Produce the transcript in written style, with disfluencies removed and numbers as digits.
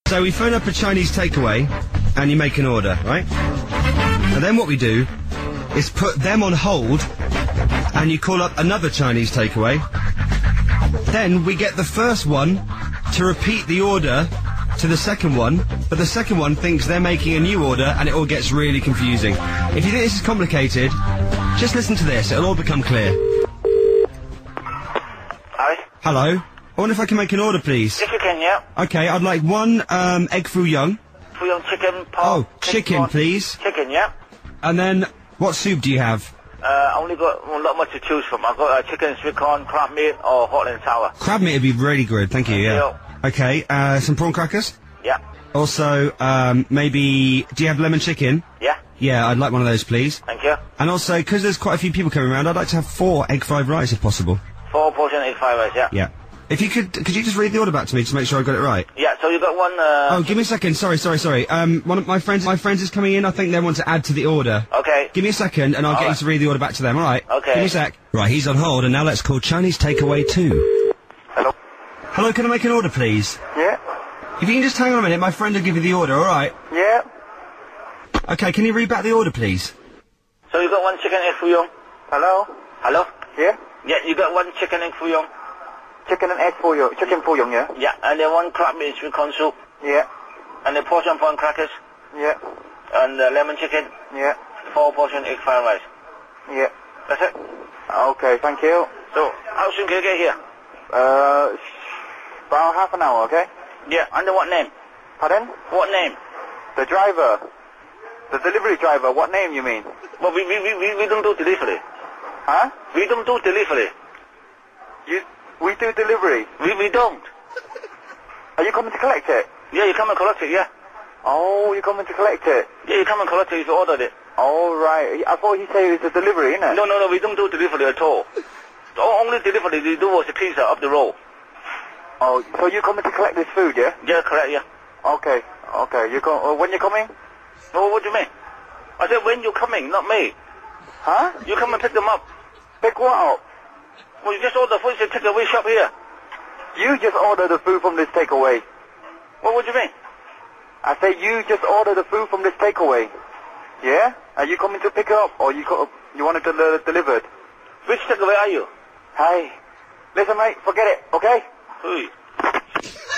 So we phone up a Chinese takeaway, and you make an order, right? And then what we do is put them on hold, and you call up another Chinese takeaway. Then we get the first one to repeat the order to the second one, but the second one thinks they're making a new order, and it all gets really confusing. If you think this is complicated, just listen to this, it'll all become clear. Hi. Hello? I wonder if I can make an order, please. Yes, you can, yeah. Okay, I'd like one, egg foo young. Foo young chicken, pork. Oh, chicken, please. Chicken, yeah. And then, what soup do you have? I only got not much to choose from. I've got chicken, sweet corn, crab meat, or hot and sour. Crab meat would be really good, thank you, yeah. Okay, some prawn crackers? Yeah. Also, maybe, do you have lemon chicken? Yeah. Yeah, I'd like one of those, please. Thank you. And also, because there's quite a few people coming around, I'd like to have 4 egg fried rice, if possible. 4 portion egg fried rice, yeah. Yeah. If you could you just read the order back to me to make sure I got it right? Yeah, so you got one, Oh, give me a second, sorry. One of my friends is coming in, I think they want to add to the order. Okay. Give me a second, and I'll get you to read the order back to them, alright? Okay. Give me a sec. Right, he's on hold, and now let's call Chinese Takeaway 2. Hello? Hello, can I make an order, please? Yeah. If you can just hang on a minute, my friend will give you the order, alright? Yeah. Okay, can you read back the order, please? So you got one chicken egg foo young? Hello? Hello? Yeah? Yeah, you got one chicken egg foo young? Chicken and egg foo young. Chicken foo young, yeah? Yeah, and then one crab meat sweet corn soup. Yeah. And a portion prawn crackers. Yeah. And lemon chicken. Yeah. 4 portion egg fried rice. Yeah. That's it. Okay, thank you. So, how soon can you get here? About half an hour, okay? Yeah, under what name? Pardon? What name? The driver. The delivery driver. What name you mean? Well, we don't do delivery. Huh? We don't do delivery. We do delivery. We don't. Are you coming to collect it? Yeah, you come and collect it, yeah. Oh, you're coming to collect it? Yeah, you come and collect it if you ordered it. Oh, right. I thought he said it was a delivery, innit? No, we don't do delivery at all. The only delivery we do was the pizza up the road. Oh, so you're coming to collect this food, yeah? Yeah, correct, yeah. Okay. When you coming? Well, what do you mean? I said when you coming, not me. Huh? You come and pick them up. Pick what up? Well, you just order food, you take away shop here. You just ordered the food from this takeaway. Well, what do you mean? I say you just ordered the food from this takeaway. Yeah? Are you coming to pick it up, or you want it delivered? Which takeaway are you? Hey, listen, mate, forget it, okay? Hey.